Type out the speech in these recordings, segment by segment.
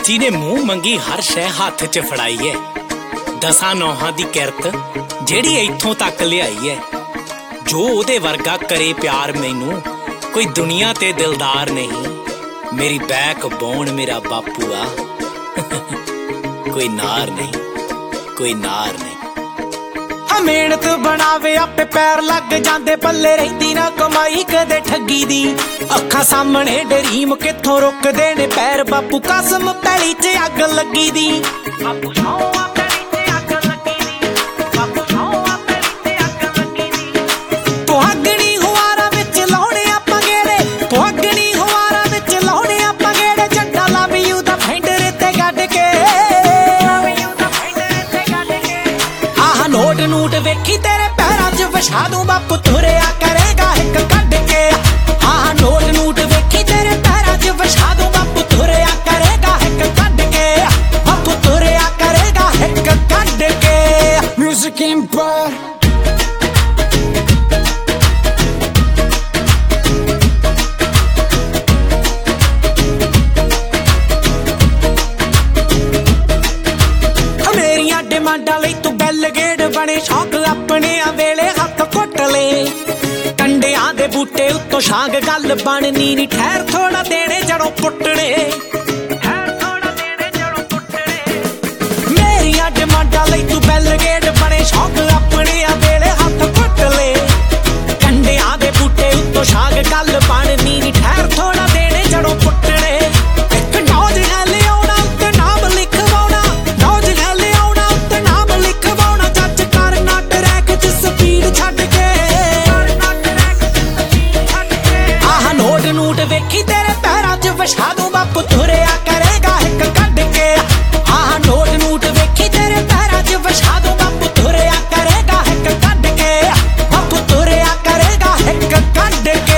ਜਿਹਨੇ ਮੂੰਹ ਮੰਗੀ ਹਰ ਸ਼ੈ ਹੱਥ 'ਚ ਫੜਾਈ ਐ। 10 ਨੌਹਾਂ ਦੀ ਕਿਰਤ ਜਿਹੜੀ ਇੱਥੋਂ ਤੱਕ ਲਿਆਈ ਐ। ਜੋ ਉਹਦੇ ਵਰਗਾ ਕਰੇ ਪਿਆਰ ਮੈਨੂੰ ਕੋਈ ਦੁਨੀਆ ਤੇ ਦਿਲਦਾਰ ਨਹੀਂ। ਮੇਰੀ ਬੈਕ ਬੋਨ ਮੇਰਾ ਬਾਪੂ ਆ ਕੋਈ ਨਾਰ ਨਹੀਂ, ਕੋਈ ਨਾਰ ਨਹੀਂ। ਮਿਹਨਤ ਬਣਾਵੇ ਆਪੇ ਪੈਰ ਲੱਗ ਜਾਂਦੇ, ਪੱਲੇ ਰਹਿੰਦੀ ਨਾ ਕਮਾਈ ਕਦੇ ਠੱਗੀ ਦੀ। ਅੱਖਾਂ ਸਾਹਮਣੇ ਡਰੀਮ ਕਿੱਥੋਂ ਰੁਕਦੇ ਨੇ ਪੈਰ, ਬਾਪੂ ਕਸਮ ਪੈਲੀ 'ਚ ਅੱਗ ਲੱਗੀ ਦੀ। ਬਾਪੂ ਸੌਂਹਾਂ ਪੈਲੀ 'ਚ ਅੱਗ ਲੱਗੀ ਦੀ, ਬਾਪੂ ਸੌਂਹਾਂ ਪੈਲੀ 'ਚ ਅੱਗ ਲੱਗੀ ਦੀ। ਤੁਹਾਗਣੀ ਹੁਆਰਾਂ ਵਿੱਚ ਲਾਉਣੇ ਆਪਾਂ ਗੇੜੇ, ਤੁਹਾਗਣੀ ਹੁਆਰਾਂ ਵਿੱਚ ਲਾਉਣੇ ਆਪਾਂ ਗੇੜੇ। ਜੱਟਾ ਲਵ ਯੂ ਦਾ ਫੈਂਡਰ ਤੇ ਗੱਡ ਕੇ, ਆਹ ਨੋਟ ਨੂਟ ਵੇਖੀ ਤੇਰੇ ਪੈਰਾਂ 'ਚ ਵਿਛਾ ਦੂੰ, ਬਾਪੂ ਤੁਰਿਆ ਕਰੇਗਾ ਇੱਕ ਕੱਢ ਕੇ। ਆਹ ਨੋਟ ਨੂਟ ਵੇਖੀ ਤੇਰੇ ਪੈਰਾਂ 'ਚ ਵਿਛਾ ਦੂੰ, ਬਾਪੂ ਤੁਰਿਆ ਕਰੇਗਾ ਇੱਕ ਕੱਢ ਕੇ, ਬਾਪੂ ਤੁਰਿਆ ਕਰੇਗਾ ਇੱਕ ਕੱਢ ਕੇ। Music Empire ਮੇਰੀਆਂ ਡਿਮਾਂਡਾਂ ਲਈ ਤੂੰ ਬੈਲ ਗੇੜ ਬਣੇ, ਸ਼ੌਕ ਆਪਣੇ ਆ ਵੇਲੇ ਹੱਥ ਘੁੱਟ ਲੇ। ਕੰਡਿਆਂ ਦੇ ਬੂਟੇ ਉੱਤੋਂ ਛਾਂਗ ਗੱਲ ਬਣਨੀ ਨੀ, ਠਹਿਰ ਥੋੜਾ ਦੇਣੇ ਜੜੋਂ ਪੁੱਟਣੇ, ਠਹਿਰ ਥੋੜਾ ਦੇਣੇ ਜੜੋਂ ਪੁੱਟਣੇ। ਮੇਰੀਆਂ ਡਿਮਾਂਡਾਂ ਲਈ ਤੂੰ ਬੈਲ ਗੇੜ ਬਣੇ, ਸ਼ੌਕ ਆਪਣੇ ਆ ਵੇਲੇ ਹੱਥ ਘੁੱਟ ਲੇ। ਕੰਡਿਆਂ ਦੇ ਬੂਟੇ ਉੱਤੋਂ ਛਾਂਗ ਗੱਲ ਬਣਨੀ ਨੀ, ਠਹਿਰ ਥੋੜਾ ਦੇਣੇ ਜੜੋਂ ਪੁੱਟਣੇ। ਇੱਕ ਨੌਜ ਹੈ ਲਿਆਉਣਾ ਉੱਤੇ ਨਾਮ ਲਿਖਵਾਉਣਾ, ਨੌਜ ਹੈ ਲਿਆਉਣਾ ਉੱਤੇ ਨਾਮ ਲਿਖਵਾਉਣਾ। ਜੱਜ ਕਰਨਾ ਟਰੈਕ 'ਚ ਸਪੀਡ ਛੱਡ ਕੇ, ਆਹ ਨੋਟ ਨੂਟ ਵੇਖੀ ਤੇਰੇ ਪੈਰਾਂ 'ਚ ਵਿਛਾ ਦੂੰ, ਬਾਪੂ ਤੁਰਿਆ ਕਰੇਗਾ ਇੱਕ ਕੱਢ ਕੇ। ਆਹ ਨੋਟ ਨੂਟ ਵੇਖੀ ਤੇਰੇ ਪੈਰਾਂ 'ਚ ਵਿਛਾ ਦੂੰ, ਬਾਪੂ ਤੁਰਿਆ ਕਰੇਗਾ ਇੱਕ ਕੱਢ ਕੇ, ਬਾਪੂ ਤੁਰਿਆ ਕਰੇਗਾ ਇੱਕ ਕੱਢ ਕੇ।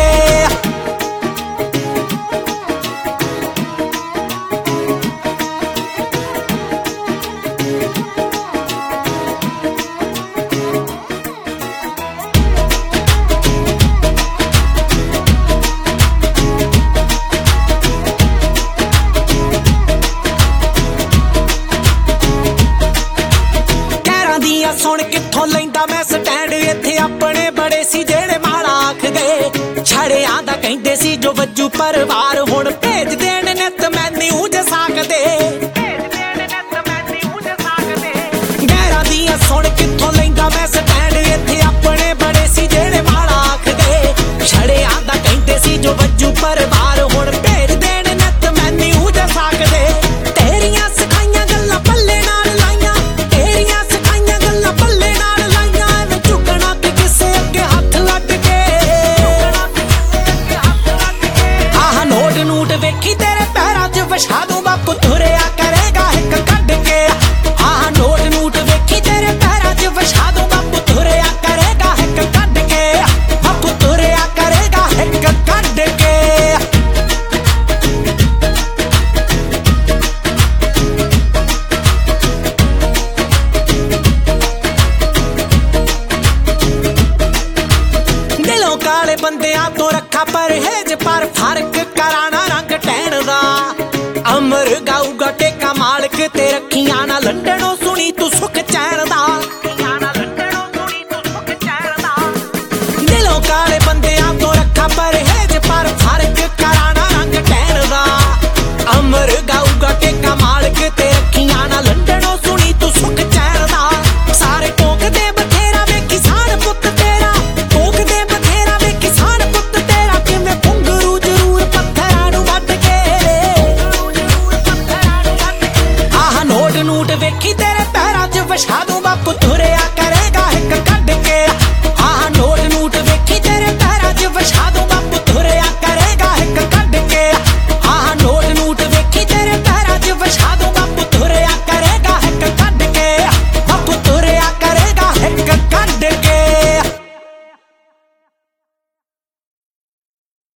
ਸੁਣ ਕਿੱਥੋਂ ਲੈਂਦਾ ਮੈਂ ਸਟੈਂਡ, ਇੱਥੇ ਆਪਣੇ ਬੜੇ ਸੀ ਜਿਹੜੇ ਮਾੜਾ ਆਖਦੇ। ਛੜਿਆਂ ਦਾ ਕਹਿੰਦੇ ਸੀ ਜੋ ਵੱਜੂ ਪਰਿਵਾਰ, ਹੁਣ ਭੇਜ ਦੇਣ ਨਿੱਤ ਮੈਨੂੰ ਜੇ ਸਾਕਦੇ। ਗੈਰਾਂ ਦੀਆਂ ਸੁਣ ਕਿੱਥੋਂ ਲੈਂਦਾ ਮੈਂ ਸਟੈਂਡ, ਇੱਥੇ ਆਪਣੇ ਬੜੇ ਸੀ ਜਿਹੜੇ ਮਾੜਾ ਆਖਦੇ। ਛੜਿਆਂ ਦਾ ਕਹਿੰਦੇ ਸੀ ਜੋ ਵੱਜੂ ਪਰਿਵਾਰ, ਹੁਣ ਭੇਜ ਦੇਣ ਨਿੱਤ ਮੈਨੂੰ ਜੇ ਸਾਕਦੇ। ਤੇਰੀਆਂ ਸਿਖਾਈਆਂ ਗੱਲਾਂ ਪੱਲੇ ਨਾਲ ਲਾਈਆਂ, ਤੇਰੀਆਂ ਸਿਖਾਈਆਂ ਗੱਲਾਂ ਪੱਲੇ ਨਾਲ ਲਾਈਆਂ। ਐਵੇਂ ਝੁਕਣਾ ਤੇ ਕਿਸੇ ਅੱਗੇ ਹੱਥ ਲੱਗ ਕੇ, ਆਹ ਨੋਟ ਨੂਟ ਵੇਖੀ ਤੇਰੇ ਪੈਰਾਂ 'ਚ ਵਿਛਾ ਦੂੰ, ਬਾਪੂ ਤੁਰਿਆ ਕਰੇਗਾ ਇੱਕ ਕੱਢ ਕੇ। ਆਹ ਨੋਟ ਨੂਟ ਵੇਖੀ ਤੇਰੇ ਪੈਰਾਂ 'ਚ ਵਿਛਾ ਦੂੰ, ਬਾਪੂ ਤੁਰਿਆ ਕਰੇਗਾ ਇੱਕ ਕੱਢ ਕੇ, ਬਾਪੂ ਤੁਰਿਆ ਕਰੇਗਾ ਇੱਕ ਕੱਢ ਕੇ। ਦਿਲੋਂ ਕਾਲੇ ਬੰਦਿਆਂ ਤੋਂ ਰੱਖਾ ਪਰਹੇਜ, ਪਰ ਫਰਕ ਕਰਾਣਾ ਰੰਗ ਟਹਿਣ ਦਾ। ਅਮਰ ਗਾਊਗਾ ਟੇਕਾ ਮਾਲਕ ਤੇ ਰੱਖੀਆਂ ਨਾ ਲੰਡਣੋਂ ਸੁਣੀ ਤੂੰ ਸੁੱਖ